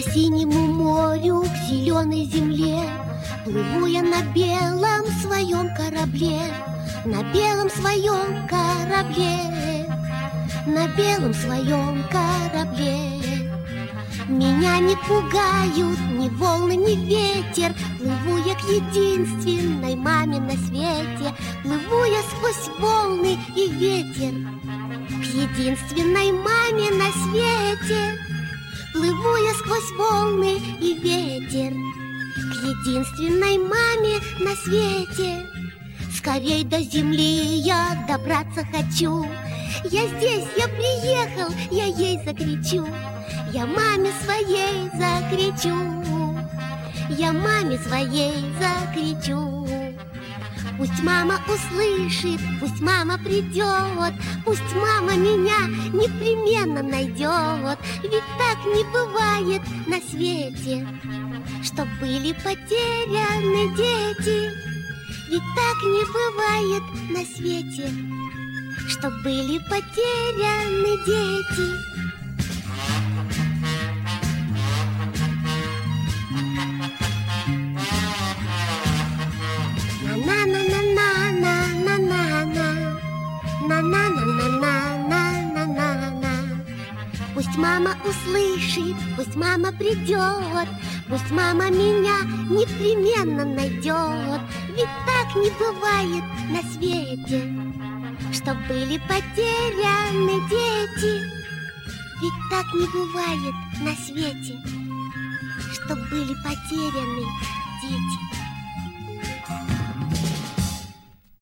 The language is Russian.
синему морю, к зеленой земле плыву я на белом своем корабле, на белом своем корабле, на белом своем корабле. Меня не пугают ни волны, ни ветер. Плыву я к единственной маме на свете. Плыву я сквозь волны и ветер к единственной маме на свете. Плыву я сквозь волны и ветер к единственной маме на свете. Скорей до земли я добраться хочу. Я здесь, я приехал, я ей закричу. Я маме своей закричу. Я маме своей закричу. Пусть мама услышит, пусть мама придет, пусть мама меня непременно найдет. Ведь так не бывает на свете, чтоб были потеряны дети. Ведь так не бывает на свете, чтоб были потеряны дети. Пусть мама услышит, пусть мама придет, пусть мама меня непременно найдет. Ведь так не бывает на свете, чтоб были потеряны дети. Ведь так не бывает на свете, чтоб были потеряны дети.